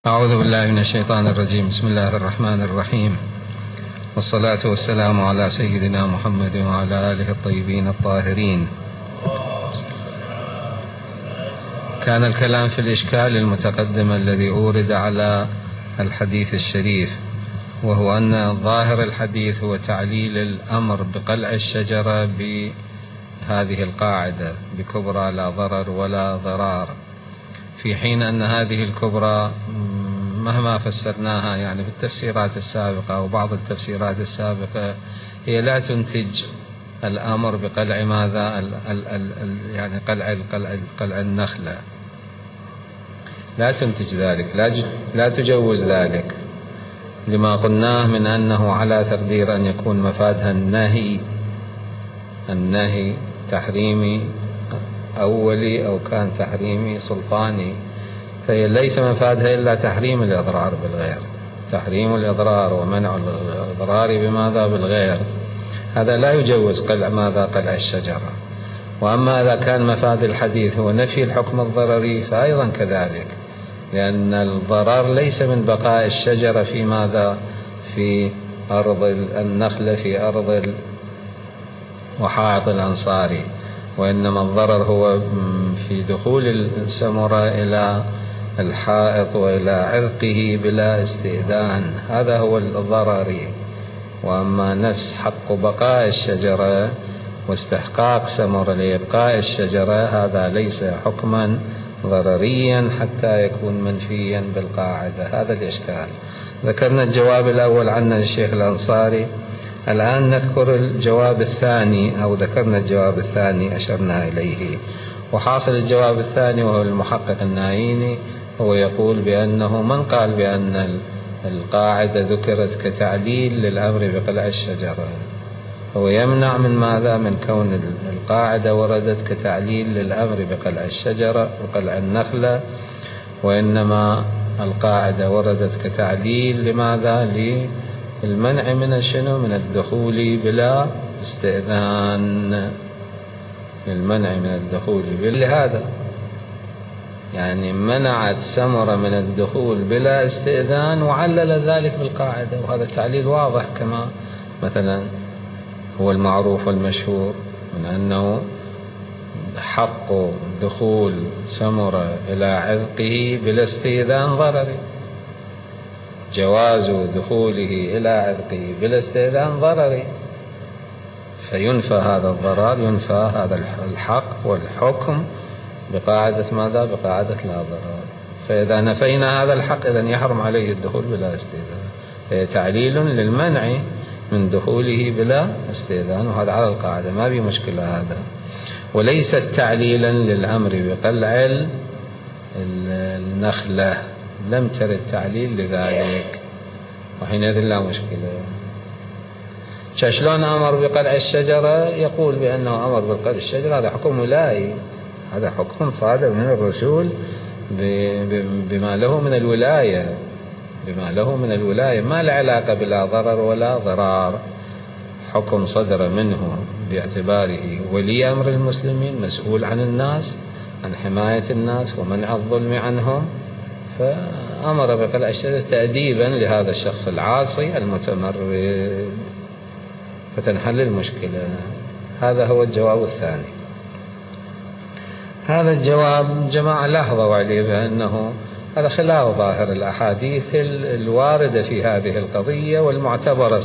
أعوذ بالله من الشيطان الرجيم. بسم الله الرحمن الرحيم، والصلاة والسلام على سيدنا محمد وعلى آله الطيبين الطاهرين. كان الكلام في الإشكال المتقدم الذي أورد على الحديث الشريف، وهو أن ظاهر الحديث هو تعليل الأمر بقلع الشجرة بهذه القاعدة: بكبرى لا ضرر ولا ضرار، في حين أن هذه الكبرى مهما فسرناها يعني بالتفسيرات السابقة وبعض التفسيرات السابقة هي لا تنتج الأمر بقلع ماذا؟ يعني قلع النخلة، لا تنتج ذلك، لا تجوز ذلك، لما قلناه من أنه على تقدير أن يكون مفادها النهي تحريمي أولي أو كان تحريمي سلطاني، فهي ليس مفادها إلا تحريم الإضرار بالغير، تحريم الإضرار ومنع الإضرار بماذا؟ بالغير. هذا لا يجوز قلع ماذا؟ قلع الشجرة. وأما إذا كان مفاد الحديث هو نفي الحكم الضرري فأيضا كذلك، لأن الضرر ليس من بقاء الشجرة في ماذا؟ في أرض النخلة، في أرض وحائط الأنصاري، وإنما الضرر هو في دخول السمرة إلى الحائط وإلى عرقه بلا استئذان، هذا هو الضرري. وأما نفس حق بقاء الشجرة واستحقاق سمر لإبقاء الشجرة هذا ليس حكما ضرريا حتى يكون منفيا بالقاعدة. هذا الإشكال. ذكرنا الجواب الأول عنا للشيخ الأنصاري، الآن نذكر الجواب الثاني، أو ذكرنا الجواب الثاني أشرنا إليه. وحاصل الجواب الثاني وهو المحقق النايني، هو يقول بأنه من قال بأن القاعدة ذكرت كتعليل للأمر بقلع الشجرة، هو يمنع من ماذا؟ من كون القاعدة وردت كتعليل للأمر بقلع الشجرة وقلع النخلة، وإنما القاعدة وردت كتعليل لماذا؟ للمنع من شنو؟ من الدخول بلا استئذان، للمنع من الدخول لهذا يعني منعت سمرة من الدخول بلا استئذان وعلل ذلك بالقاعدة، وهذا تعليل واضح كما مثلا هو المعروف والمشهور من أنه حق دخول سمرة إلى عذقه بلا استئذان ضرري، جواز دخوله إلى عذقه بلا استئذان ضرري، فينفى هذا الضرر، ينفى هذا الحق والحكم بقاعدة ماذا؟ بقاعدة لا ضرر. فإذا نفينا هذا الحق إذن يحرم عليه الدخول بلا استئذان، فهي تعليل للمنع من دخوله بلا استئذان، وهذا على القاعدة ما في مشكلة هذا، وليست تعليلا للأمر بقلع النخلة، لم ترد تعليل لذلك، وحينئذ لا مشكلة. شلون أمر بقلع الشجرة؟ يقول بأنه أمر بقلع الشجرة هذا حكم ولاي، هذا حكم صادر من الرسول بما له من الولاية، بما له من الولاية، ما له علاقة بلا ضرر ولا ضرار، حكم صدر منه باعتباره ولي أمر المسلمين، مسؤول عن الناس، عن حماية الناس ومنع الظلم عنهم، فأمر بقلع الشجرة تأديبا لهذا الشخص العاصي المتمرد، فتنحل المشكلة. هذا هو الجواب الثاني. هذا الجواب جماعة لاحظوا عليه بأنه هذا خلاف ظاهر الأحاديث الواردة في هذه القضية والمعتبرة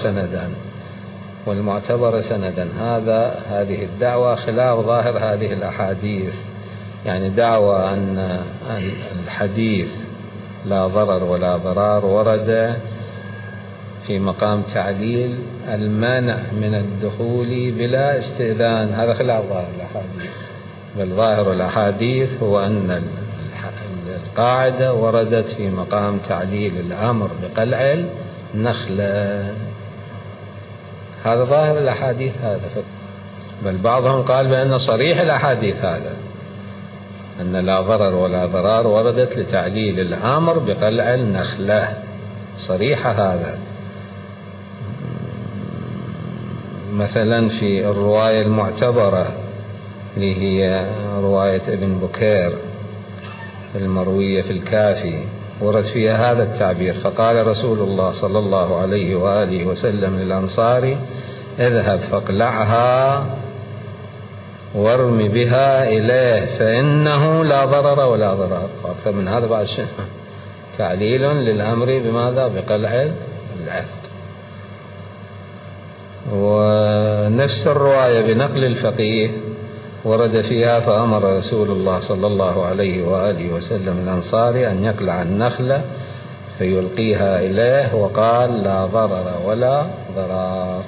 سندا، هذه الدعوة خلاف ظاهر هذه الأحاديث، يعني دعوة أن الحديث لا ضرر ولا ضرار ورد في مقام تعليل المانع من الدخول بلا استئذان، هذا خلاف ظاهر الأحاديث، بل ظاهر الأحاديث هو أن القاعدة وردت في مقام تعليل الأمر بقلع النخلة، هذا ظاهر الأحاديث هذا. بل بعضهم قال بأن صريح الأحاديث هذا، أن لا ضرر ولا ضرار وردت لتعليل الأمر بقلع النخلة، صريحة هذا. مثلا في الرواية المعتبرة اللي هي رواية ابن بكير المروية في الكافي ورد فيها هذا التعبير: فقال رسول الله صلى الله عليه وآله وسلم للأنصاري: اذهب فاقلعها وارم بها إليه فإنه لا ضرر ولا ضرار. وأكثر من هذا بعد شيء تعليل للأمر بماذا؟ بقلع العتق. ونفس الرواية بنقل الفقيه ورد فيها: فأمر رسول الله صلى الله عليه وآله وسلم الأنصاري أن يقلع النخلة فيلقيها إليه، وقال: لا ضرر ولا ضرار.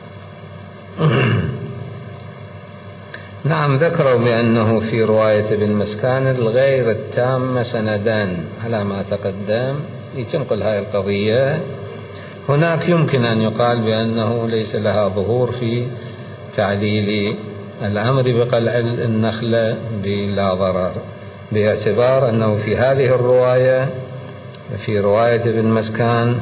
نعم، ذكروا بأنه في رواية ابن مسكان الغير التامة سندان على ما تقدم لتنقل هذه القضية. هناك يمكن أن يقال بأنه ليس لها ظهور في تعليل الأمر بقلع النخلة بلا ضرر، باعتبار أنه في هذه الرواية، في رواية ابن مسكان،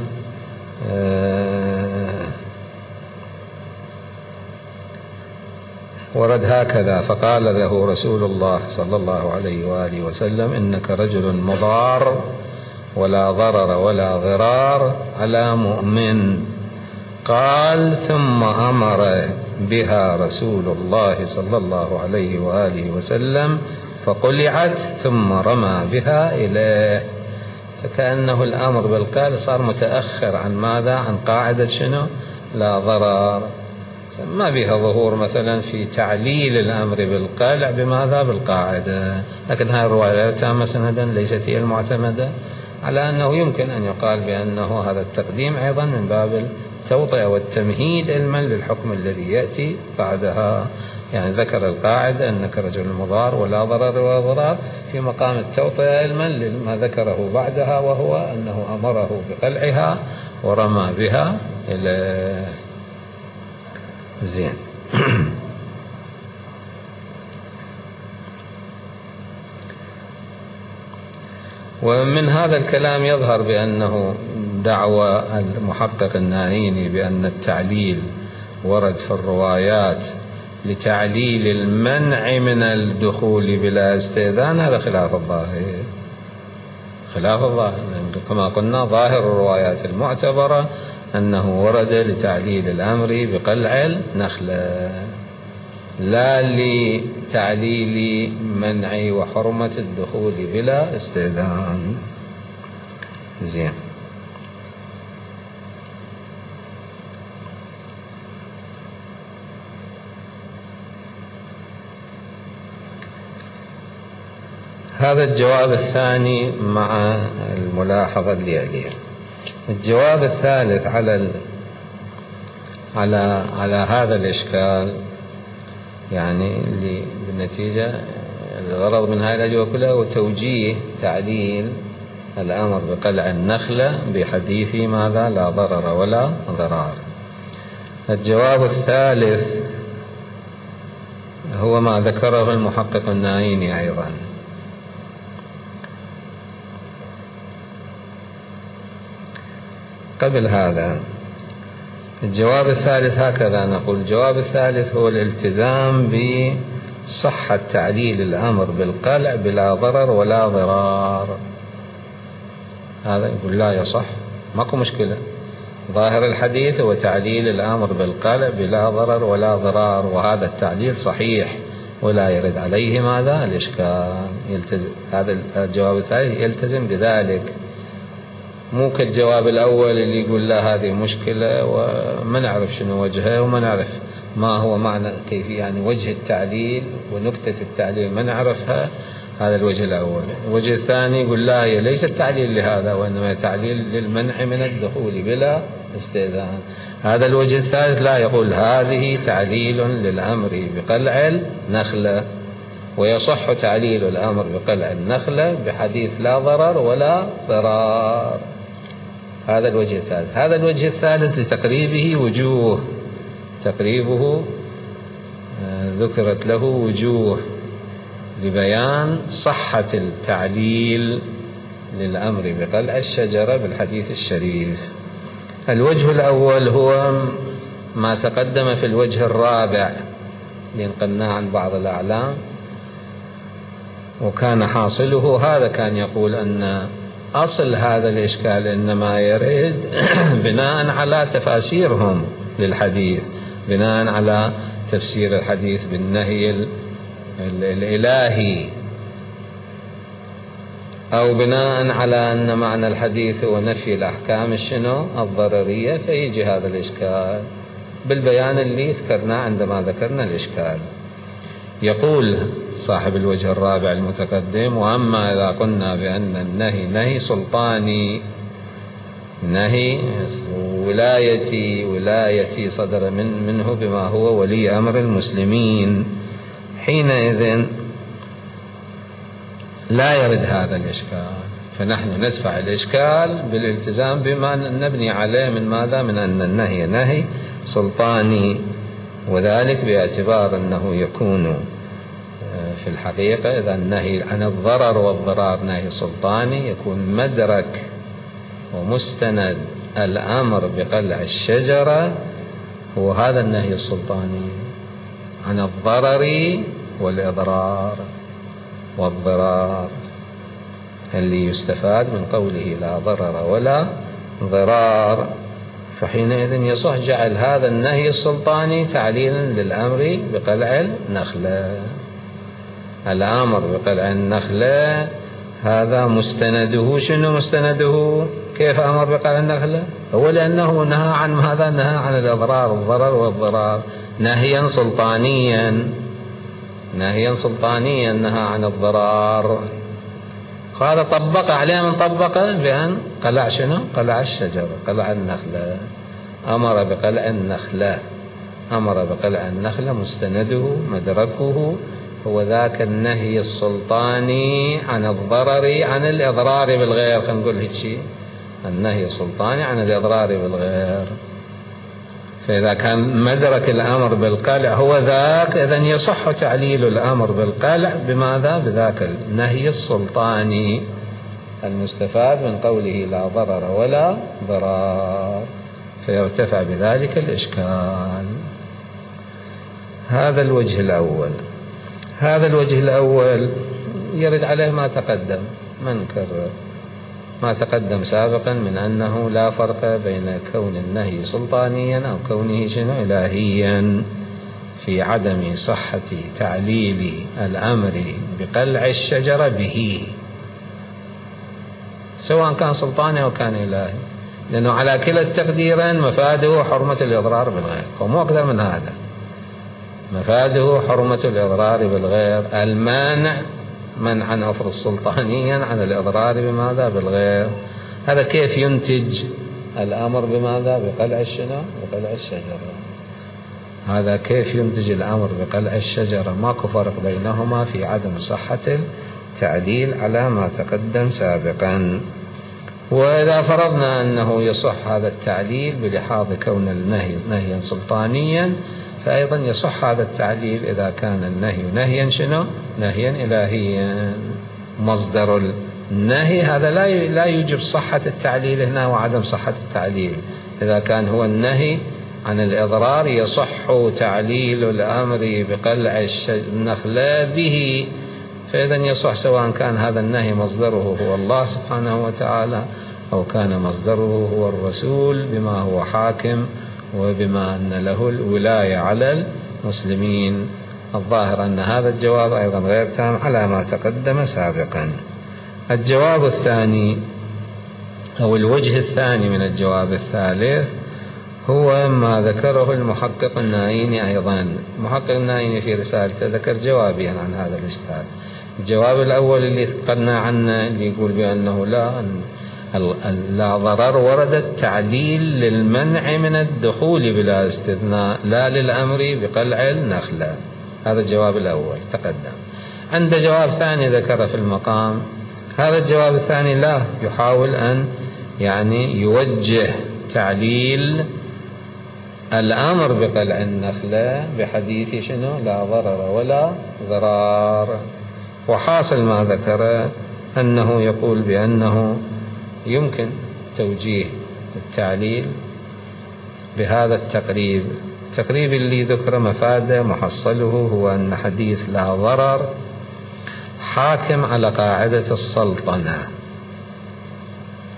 ورد هكذا: فقال له رسول الله صلى الله عليه وآله وسلم: إنك رجل مضار ولا ضرر ولا ضرار على مؤمن. قال: ثم أمر بها رسول الله صلى الله عليه وآله وسلم فقلعت ثم رمى بها إليه. فكأنه الأمر بالقلع صار متأخر عن ماذا؟ عن قاعدة شنو؟ لا ضرر. ما بها ظهور مثلا في تعليل الأمر بالقلع بماذا؟ بالقاعدة. لكن هذه الرواية التامة سندا ليست هي المعتمدة، على أنه يمكن أن يقال بأنه هذا التقديم أيضا من باب التوطئة والتمهيد علما للحكم الذي يأتي بعدها. يعني ذكر القاعدة أنك رجل مضار ولا ضرر ولا ضرار في مقام التوطئة علما لما ذكره بعدها، وهو أنه أمره بقلعها ورمى بها إلى زين. ومن هذا الكلام يظهر بأنه دعوى المحقق الناهيني بأن التعليل ورد في الروايات لتعليل المنع من الدخول بلا استئذان، هذا خلاف الظاهر. خلاف الظاهر، كما قلنا ظاهر الروايات المعتبرة أنه ورد لتعليل الأمر بقلع النخلة، لا لتعليل منع وحرمة الدخول بلا استئذان. زين. هذا الجواب الثاني مع الملاحظة اللي يليه. الجواب الثالث على هذا الإشكال، يعني اللي بالنتيجة الغرض من هذه الأجوبة كلها هو توجيه تعليل الأمر بقلع النخلة بحديث ماذا؟ لا ضرر ولا ضرار. الجواب الثالث هو ما ذكره المحقق الناهيني أيضا. قبل هذا الجواب الثالث هكذا نقول: الجواب الثالث هو الالتزام بصحة تعليل الأمر بالقلع بلا ضرر ولا ضرار. هذا يقول لا يصح، ماكو مشكلة، ظاهر الحديث هو تعليل الأمر بالقلع بلا ضرر ولا ضرار، وهذا التعليل صحيح ولا يرد عليه ماذا؟ الإشكال. هذا الجواب الثالث يلتزم بذلك، مو كالجواب الأول اللي يقول لا هذه مشكلة وما نعرف شنو وجهها وما نعرف ما هو معنى كيف، يعني وجه التعليل ونكتة التعليل ما نعرفها. هذا الوجه الأول. الوجه الثاني يقول لا، هي ليست تعليل لهذا، وإنما تعليل للمنع من الدخول بلا استئذان. هذا الوجه الثالث لا، يقول هذه تعليل للأمر بقلع النخلة، ويصح تعليل الأمر بقلع النخلة بحديث لا ضرر ولا ضرار. هذا الوجه الثالث. هذا الوجه الثالث لتقريبه وجوه، تقريبه ذكرت له وجوه لبيان صحة التعليل للأمر بقلع الشجرة بالحديث الشريف. الوجه الأول هو ما تقدم في الوجه الرابع اللي نقلناه عن بعض الأعلام، وكان حاصله هذا، كان يقول أن أصل هذا الإشكال إنما يرد بناء على تفاسيرهم للحديث، بناء على تفسير الحديث بالنهي الإلهي، أو بناء على أن معنى الحديث هو نفي الأحكام الضررية، فيجي هذا الإشكال بالبيان اللي ذكرناه عندما ذكرنا الإشكال. يقول صاحب الوجه الرابع المتقدم: وأما إذا قلنا بأن النهي نهي سلطاني، نهي ولايتي صدر منه بما هو ولي أمر المسلمين، حينئذ لا يرد هذا الإشكال، فنحن ندفع الإشكال بالالتزام بما نبني عليه من ماذا؟ من أن النهي نهي سلطاني، وذلك باعتبار أنه يكون في الحقيقة إذا النهي عن الضرر والضرار نهي سلطاني يكون مدرك ومستند الأمر بقلع الشجرة هو هذا النهي السلطاني عن الضرر والإضرار والضرار اللي يستفاد من قوله لا ضرر ولا ضرار. فحينئذ يصح جعل هذا النهي السلطاني تعليلا للأمر بقلع النخلة. الأمر بقلع النخلة هذا مستنده شنو؟ مستنده كيف أمر بقلع النخلة؟ هو لأنه نهى عن ماذا؟ نهى عن الإضرار، الضرر والضرار، نهيا سلطانيا، نهيا سلطانيا نهى عن الضرار. هذا طبق عليه من طبقه بأن قلع شنو؟ قلع الشجرة، قلع النخلة، أمر بقلع النخلة، أمر بقلع النخلة، مستنده مدركه هو ذاك النهي السلطاني عن الضرر عن الإضرار بالغير. خلينا نقول هيك شيء، النهي السلطاني عن الإضرار بالغير. فإذا كان مدرك الأمر بالقلع هو ذاك، إذن يصح تعليل الأمر بالقلع بماذا؟ بذاك النهي السلطاني المستفاد من قوله لا ضرر ولا ضرار، فيرتفع بذلك الإشكال. هذا الوجه الأول. هذا الوجه الأول يرد عليه ما تقدم، ما نكرر ما تقدم سابقا من أنه لا فرق بين كون النهي سلطانيا أو كونه شنو إلهيا في عدم صحة تعليل الأمر بقلع الشجرة به، سواء كان سلطاني أو كان إلهي، لأنه على كلا التقديرين مفاده حرمة الإضرار بالغير، ومو أكثر من هذا. مفاده حرمة الإضرار بالغير، المانع منعا أفرض سلطانيا عن الإضرار بماذا؟ بالغير. هذا كيف ينتج الأمر بماذا؟ بقلع الشجرة، بقلع الشجرة. هذا كيف ينتج الأمر بقلع الشجرة؟ ماكو فرق بينهما في عدم صحة التعليل على ما تقدم سابقا. وإذا فرضنا أنه يصح هذا التعليل بلحاظ كون النهي نهيا سلطانيا، فأيضا يصح هذا التعليل إذا كان النهي نهيا شنو؟ نهيا إلهيا. مصدر النهي هذا لا يوجب صحة التعليل هنا وعدم صحة التعليل. إذا كان هو النهي عن الإضرار يصح تعليل الأمر بقلع النخلة به، فإذا يصح سواء كان هذا النهي مصدره هو الله سبحانه وتعالى أو كان مصدره هو الرسول بما هو حاكم وبما أن له الولاية على المسلمين. الظاهر أن هذا الجواب أيضا غير تام على ما تقدم سابقا. الجواب الثاني أو الوجه الثاني من الجواب الثالث هو ما ذكره المحقق النائيني أيضا. المحقق النائيني في رسالته ذكر جوابين عن هذا الإشكال. الجواب الأول اللي ذكرنا عنه اللي يقول بأنه لا ضرر، ورد التعليل للمنع من الدخول بلا استثناء لا للأمر بقلع النخلة. هذا الجواب الأول تقدم. عند جواب ثاني ذكر في المقام. هذا الجواب الثاني لا يحاول أن يوجه تعليل الأمر بقلع النخلة بحديث شنو؟ لا ضرر ولا ضرار. وحاصل ما ذكر أنه يقول بأنه يمكن توجيه التعليل بهذا التقريب. التقريب اللي ذكر مفاده محصله هو أن حديث لا ضرر حاكم على قاعدة السلطنة،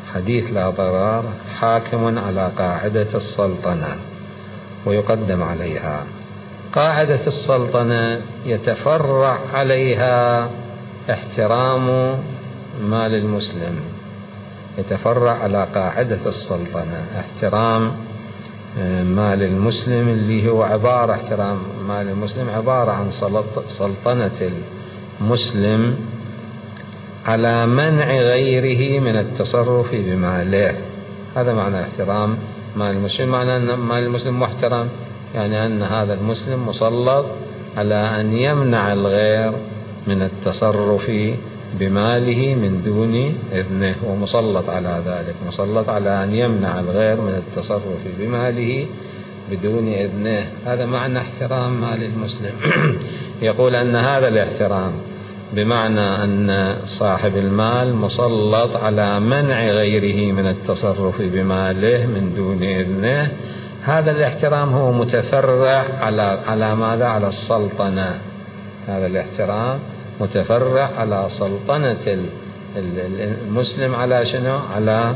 حديث لا ضرر حاكم على قاعدة السلطنة ويقدم عليها. قاعدة السلطنة يتفرع عليها احترام مال المسلم، يتفرع على قاعدة السلطنة احترام مال المسلم، اللي هو احترام مال المسلم عبارة عن سلطنة المسلم على منع غيره من التصرف بماله. هذا معنى احترام مال المسلم. معنى أن مال المسلم محترم يعني أن هذا المسلم مسلط على أن يمنع الغير من التصرف بماله من دون إذنه، ومسلط على ذلك، مسلط على أن يمنع الغير من التصرف بماله بدون إذنه. هذا معنى احترام مال المسلم. يقول أن هذا الاحترام بمعنى أن صاحب المال مسلط على منع غيره من التصرف بماله من دون إذنه. هذا الاحترام هو متفرع على ماذا؟ على السلطنة. هذا الاحترام متفرع على سلطنة المسلم على شنو؟ على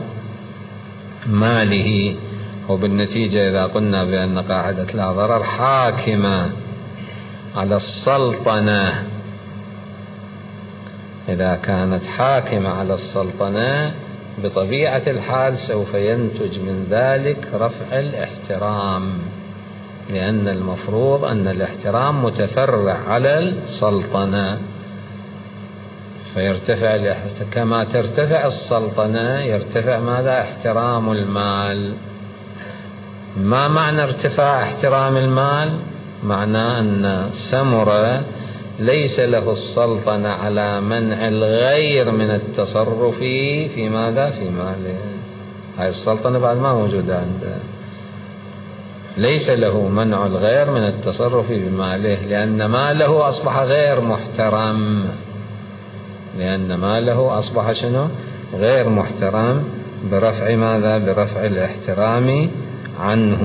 ماله. وبالنتيجة إذا قلنا بأن قاعدة لا ضرر حاكمة على السلطنة، إذا كانت حاكمة على السلطنة بطبيعة الحال سوف ينتج من ذلك رفع الاحترام، لأن المفروض أن الاحترام متفرع على السلطنة، فيرتفع كما ترتفع السلطنة يرتفع ماذا؟ احترام المال. ما معنى ارتفاع احترام المال؟ معناه أن سمرة ليس له السلطنة على منع الغير من التصرف في ماذا؟ في ماله. هاي السلطنة بعد ما موجودة عنده. ليس له منع الغير من التصرف بماله، لأن ماله أصبح غير محترم، لأن ماله أصبح شنو؟ غير محترم، برفع ماذا؟ برفع الاحترام عنه،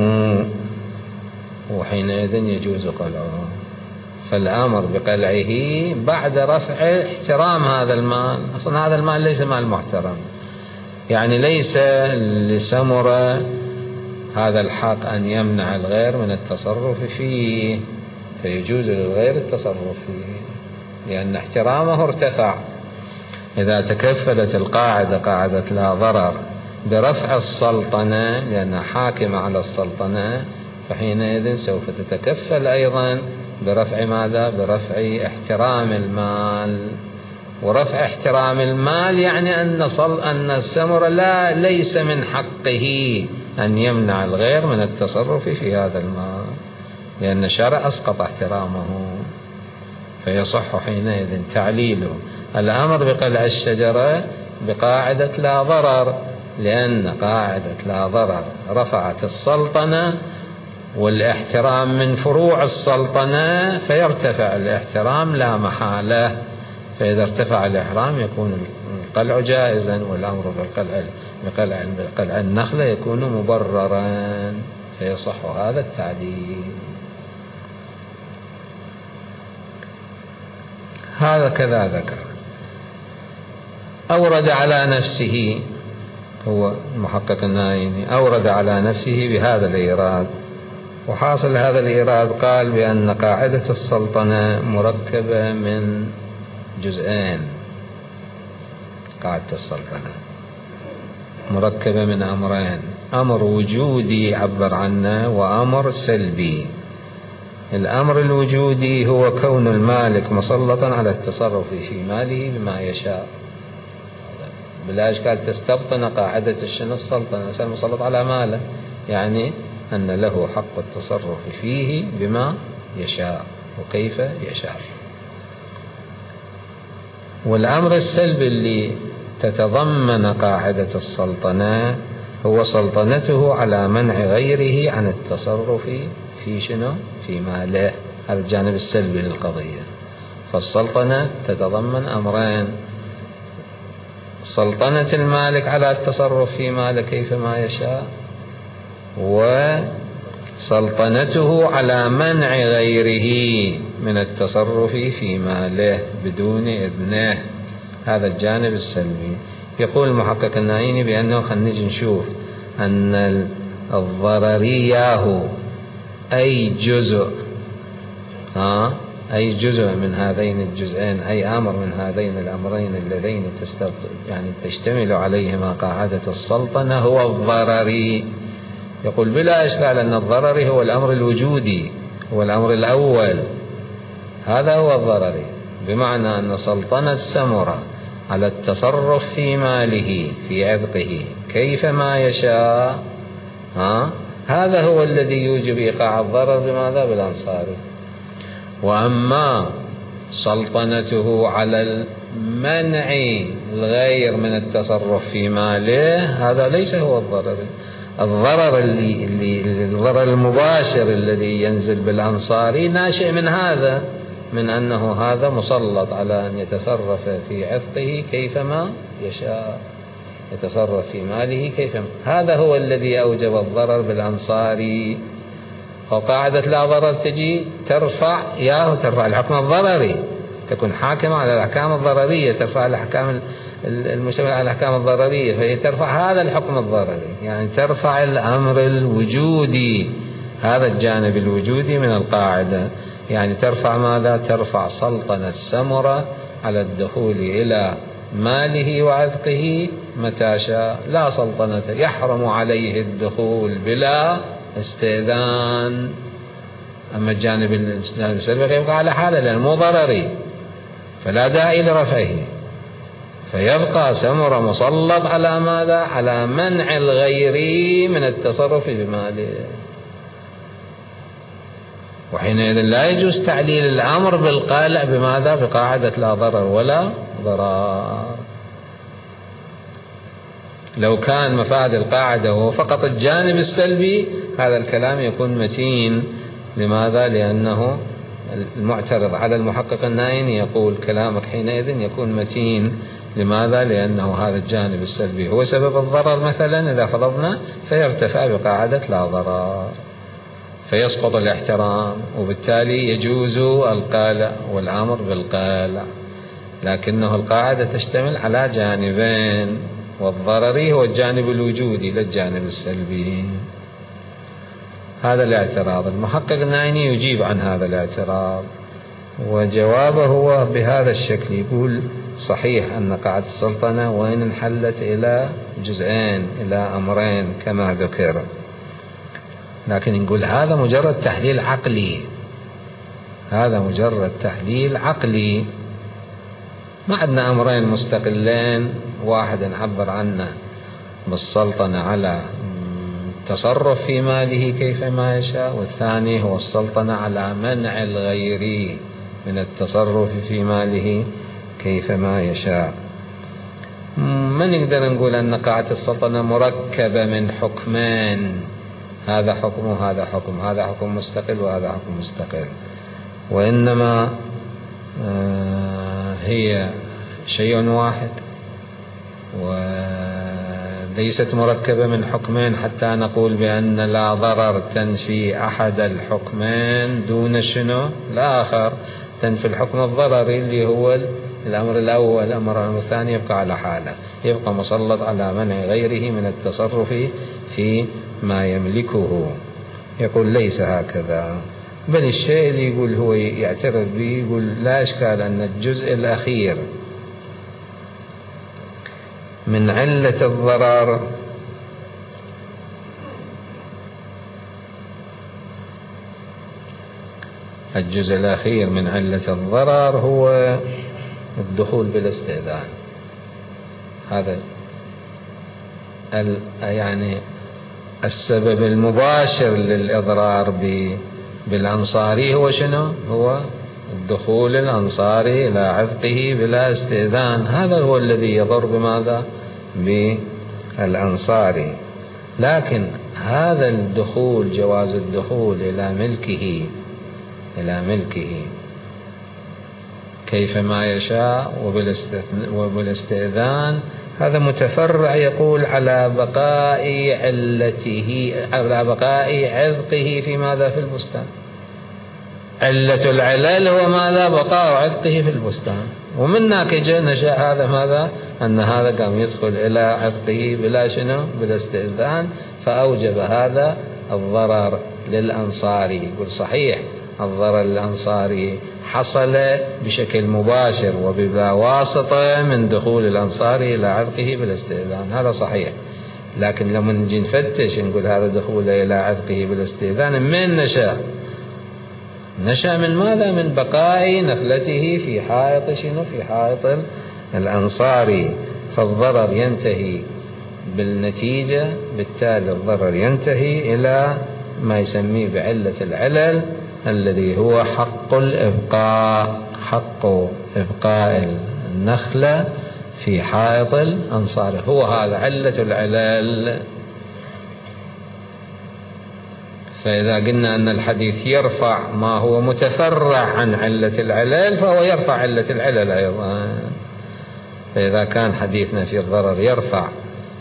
وحينئذ يجوز قلعه. فالأمر بقلعه بعد رفع احترام هذا المال. أصلا هذا المال ليس مال محترم، يعني ليس لسمرة هذا الحق أن يمنع الغير من التصرف فيه، فيجوز للغير التصرف فيه لأن احترامه ارتفع. إذا تكفلت القاعدة قاعدة لا ضرر برفع السلطنة لأنها حاكمة على السلطنة، فحينئذ سوف تتكفل أيضا برفع ماذا؟ برفع احترام المال. ورفع احترام المال يعني أن السمر ليس من حقه أن يمنع الغير من التصرف في هذا المال، لأن الشرع أسقط احترامه، فيصح حينئذ تعليل الأمر بقلع الشجرة بقاعدة لا ضرر، لأن قاعدة لا ضرر رفعت السلطنة، والاحترام من فروع السلطنة، فيرتفع الاحترام لا محالة. فإذا ارتفع الإحرام يكون القلع جائزا، والأمر بقلع النخلة يكون مبررا، فيصح هذا التعليل. هذا كذا ذكر. أورد على نفسه، هو المحقق النايني أورد على نفسه بهذا الإيراد، وحاصل هذا الإيراد قال بأن قاعدة السلطنة مركبة من جزئين. قاعدة السلطنة مركبة من أمرين: أمر وجودي عبر عنه، وأمر سلبي. الأمر الوجودي هو كون المالك مسلطا على التصرف في ماله بما يشاء. بلا إشكال تستبطن قاعدة السلطنة، الإنسان مسلط على ماله، يعني أن له حق التصرف فيه بما يشاء وكيف يشاء. والأمر السلبي اللي تتضمن قاعدة السلطنة هو سلطنته على منع غيره عن التصرف في شنو؟ في ماله. هذا الجانب السلبي للقضية. فالسلطنة تتضمن أمرين: سلطنة المالك على التصرف في ماله كيفما يشاء، وسلطنته على منع غيره من التصرف في ماله بدون إذنه. هذا الجانب السلبي. يقول المحقق النائيني بأنه خلينا نجي نشوف أن الضررية أي جزء من هذين الجزئين، أي أمر من هذين الأمرين اللذين تشتمل عليهما قاعدة السلطنة هو الضرري. يقول بلا إشكال أن الضرري هو الأمر الوجودي، هو الأمر الأول، هذا هو الضرري، بمعنى أن سلطنة سمرة على التصرف في ماله في عذقه كيفما يشاء، هذا هو الذي يوجب إيقاع الضرر بماذا؟ بالأنصاري. وأما سلطنته على المنع الغير من التصرف في ماله هذا ليس هو الضرر. الضرر المباشر الذي ينزل بالأنصاري ناشئ من هذا، من أنه هذا مسلط على أن يتصرف في عذقه كيفما يشاء، يتصرف في ماله كيفما، هذا هو الذي أوجب الضرر بالأنصاري. وقاعدة لا ضرر تجي ترفع الحكم الضرري، تكون حاكمة على الأحكام الضررية، ترفع الأحكام المشتملة على الأحكام الضررية، فهي ترفع هذا الحكم الضرري، يعني ترفع الأمر الوجودي، هذا الجانب الوجودي من القاعدة، يعني ترفع ماذا؟ ترفع سلطنة سمرة على الدخول إلى ماله وعذقه متى شاء، لا سلطنة، يحرم عليه الدخول بلا استئذان. أما الجانب السلبي يبقى على حاله لأنه مو ضرري، فلا داعي لرفعه، فيبقى سمرة مسلط على ماذا؟ على منع الغير من التصرف بماله، وحينئذ لا يجوز تعليل الأمر بالقالع بماذا؟ بقاعدة لا ضرر ولا ضرار. لو كان مفاد القاعدة هو فقط الجانب السلبي هذا الكلام يكون متين. لماذا؟ لأنه المعترض على المحقق النائيني يقول كلامك حينئذ يكون متين. لماذا؟ لأنه هذا الجانب السلبي هو سبب الضرر مثلا إذا فرضنا، فيرتفع بقاعدة لا ضرر، فيسقط الاحترام، وبالتالي يجوز القالع والأمر بالقالع. لكنه القاعدة تشتمل على جانبين، والضرري هو الجانب الوجودي لا الجانب السلبي. هذا الاعتراض. المحقق النائيني يجيب عن هذا الاعتراض، وجوابه هو بهذا الشكل، يقول صحيح أن قاعدة السلطنة وإن انحلت إلى جزئين، إلى أمرين كما ذكر، لكن نقول هذا مجرد تحليل عقلي، هذا مجرد تحليل عقلي، ما عندنا أمرين مستقلين، واحد نعبر عنه بالسلطنة على التصرف في ماله كيفما يشاء، والثاني هو السلطنة على منع الغير من التصرف في ماله كيفما يشاء. ما نقدر نقول أن قاعدة السلطنة مركبة من حكمين، هذا حكم وهذا حكم، هذا حكم مستقل وهذا حكم مستقل، وإنما هي شيء واحد وليست مركبة من حكمين حتى نقول بأن لا ضرر تنفي أحد الحكمين دون شنو الآخر، تنفي الحكم الضرري اللي هو الأمر الأول. الأمر الثاني يبقى على حاله، يبقى مسلط على منع غيره من التصرف في ما يملكه. يقول ليس هكذا، بل الشيء اللي يقول هو يعترف به، يقول لا إشكال أن الجزء الأخير من علة الضرر الجزء الأخير من علة الضرر هو الدخول بالاستئذان. هذا يعني السبب المباشر للإضرار بالأنصاري هو شنو؟ هو الدخول الأنصاري إلى عذقه بلا استئذان، هذا هو الذي يضر بماذا؟ بالأنصاري. لكن هذا الدخول، جواز الدخول إلى ملكه كيفما يشاء وبالاستئذان، هذا متفرع يقول على بقاء علته، على بقاء عذقه في ماذا؟ في البستان. علة العلل هو ماذا؟ بقاء عذقه في البستان. ومن هناك نشأ هذا ماذا؟ أن هذا قام يدخل إلى عذقه بلا شنو؟ بلا استئذان، فأوجب هذا الضرر للأنصاري. يقول صحيح الضرر للأنصاري حصل بشكل مباشر وبلا واسطة من دخول الأنصاري إلى عذقه بلا استئذان، هذا صحيح. لكن لما نجي نفتش نقول هذا دخول إلى عذقه بلا استئذان من نشأ؟ نشأ من ماذا؟ من بقاء نخلته في حائط شنو؟ في حائط الأنصاري. فالضرر ينتهي بالنتيجة، بالتالي الضرر ينتهي إلى ما يسميه بعلة العلل الذي هو حق الإبقاء، حق إبقاء النخلة في حائط الأنصاري، هو هذا علة العلل. فإذا قلنا أن الحديث يرفع ما هو متفرع عن علة العلل فهو يرفع علة العلل أيضا. فإذا كان حديثنا في الضرر يرفع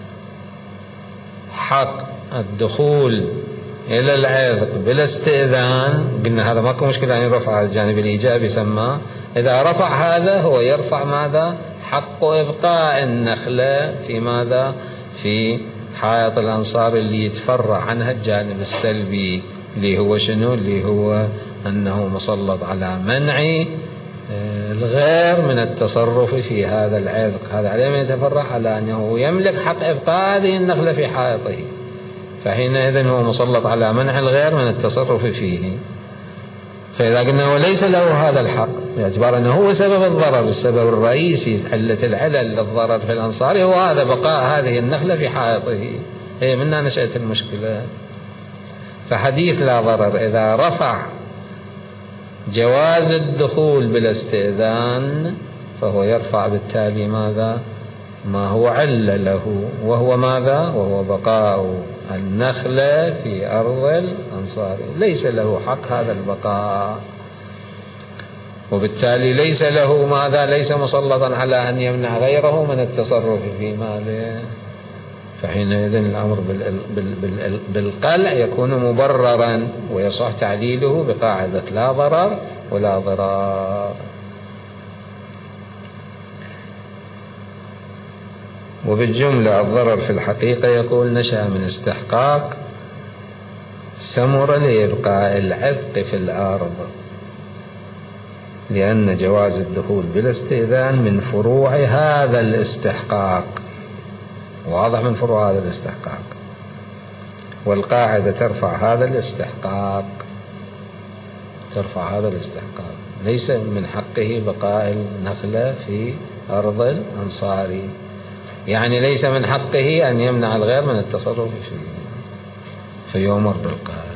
حق الدخول إلى العذق بلا استئذان، قلنا هذا ماكو مشكلة أن يرفع على الجانب الإيجابي سماه. إذا رفع هذا هو يرفع ماذا؟ حق إبقاء النخلة في ماذا؟ في حائط الأنصار اللي يتفرع عنها الجانب السلبي اللي هو شنو؟ اللي هو أنه مسلط على منع الغير من التصرف في هذا العذق. هذا عليه من يتفرع على أنه يملك حق إبقاء هذه النخلة في حائطه، فحينئذ هو مسلط على منع الغير من التصرف فيه. فإذا قلنا وليس له هذا الحق باعتبار أنه هو سبب الضرر، السبب الرئيسي علة العلل للضرر في الأنصار هو هذا بقاء هذه النخلة في حائطه، هي منها نشأت المشكلة. فحديث لا ضرر إذا رفع جواز الدخول بلا استئذان فهو يرفع بالتالي ماذا؟ ما هو عل له، وهو ماذا؟ وهو بقاء النخلة في أرض الأنصار، ليس له حق هذا البقاء، وبالتالي ليس له ماذا؟ ليس مسلطا على أن يمنع غيره من التصرف في ماله. فحينئذ الأمر بالقلع يكون مبررا ويصح تعليله بقاعدة لا ضرر ولا ضرار. وبالجملة الضرر في الحقيقة يقول نشأ من استحقاق سمر لإبقاء العذق في الأرض، لأن جواز الدخول بلا استئذان من فروع هذا الاستحقاق، واضح، من فروع هذا الاستحقاق، والقاعدة ترفع هذا الاستحقاق، ترفع هذا الاستحقاق. ليس من حقه بقاء النخلة في أرض الأنصار، يعني ليس من حقه أن يمنع الغير من التصرف فيه فيؤمر بالقاعدة.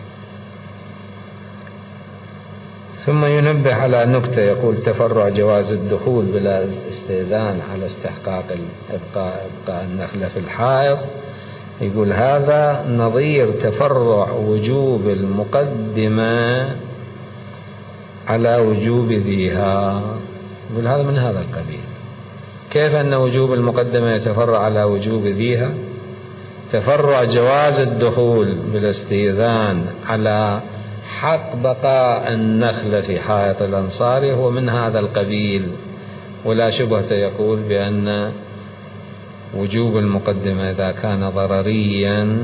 ثم ينبه على نكتة، يقول تفرع جواز الدخول بلا استئذان على استحقاق إبقاء النخلة في الحائط، يقول هذا نظير تفرع وجوب المقدمة على وجوب ذيها، يقول هذا من هذا القبيل. كيف أن وجوب المقدمة يتفرع على وجوب ذيها؟ تفرع جواز الدخول بالاستئذان على حق بقاء النخلة في حائط الأنصار هو من هذا القبيل، ولا شبهة يقول بأن وجوب المقدمة إذا كان ضرريا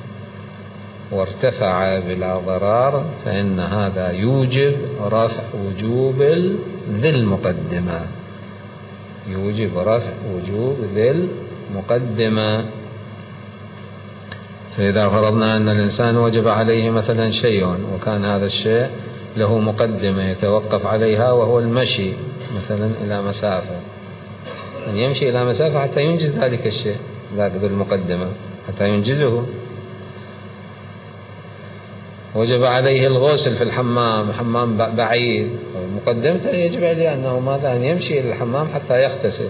وارتفع بلا ضرار فإن هذا يوجب رفع وجوب ذي المقدمة، يوجب رفع وجوب ذي المقدمة. فإذا فرضنا أن الإنسان وجب عليه مثلا شيء وكان هذا الشيء له مقدمة يتوقف عليها وهو المشي مثلا إلى مسافة، أن يمشي إلى مسافة حتى ينجز ذلك الشيء، ذاك بالمقدمة حتى ينجزه. وجب عليه الغسل في الحمام، حمام بعيد، مقدمته يجب عليه أنه ماذا؟ أن يمشي إلى الحمام حتى يغتسل.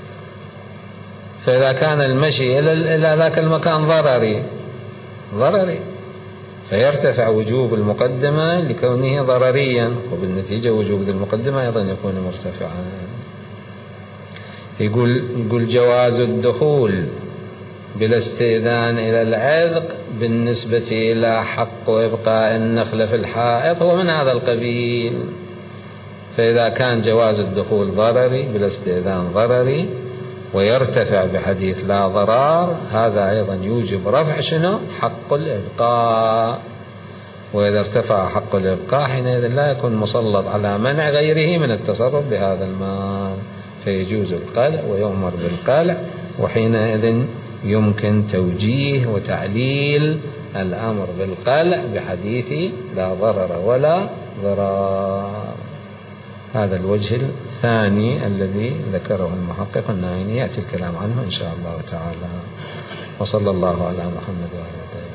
فإذا كان المشي إلى ذاك المكان ضرري فيرتفع وجوب المقدمة لكونه ضرريا، وبالنتيجة وجوب ذي المقدمة أيضا يكون مرتفعا. يقول جواز الدخول بلا استئذان إلى العذق بالنسبة إلى حق إبقاء النخل في الحائط هو من هذا القبيل. فإذا كان جواز الدخول ضرري بلا استئذان ضرري ويرتفع بحديث لا ضرار، هذا أيضا يوجب رفع شنو؟ حق الإبقاء. وإذا ارتفع حق الإبقاء حينئذ لا يكون مسلط على منع غيره من التصرف بهذا المال، فيجوز القلع ويؤمر بالقلع، وحينئذ يمكن توجيه وتعليل الأمر بالقلع بحديث لا ضرر ولا ضرار. هذا الوجه الثاني الذي ذكره المحقق النعيمي يأتي الكلام عنه إن شاء الله تعالى. وصلى الله على محمد وعلى آله.